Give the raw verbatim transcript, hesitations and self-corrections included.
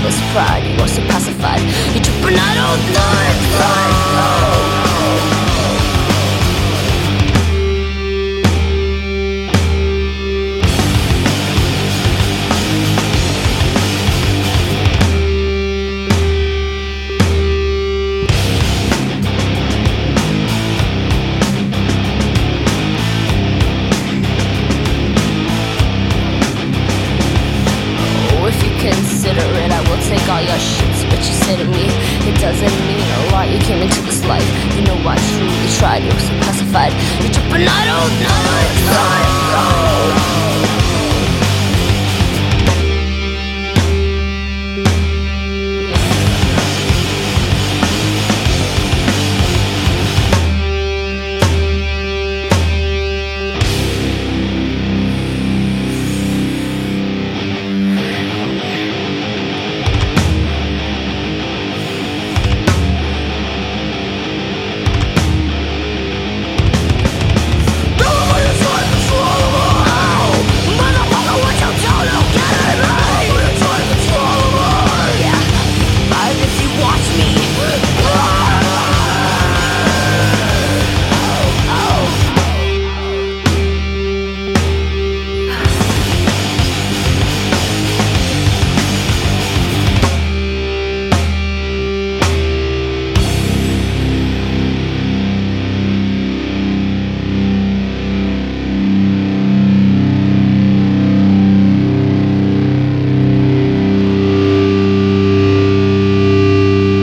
this pride. You are so pacified. You trip and I don't know it. Consider it, I will take all your shits. But you say to me, it doesn't mean a lot. You came into this life, you know I truly tried. You're so pacified, you're tripping, I don't know. It's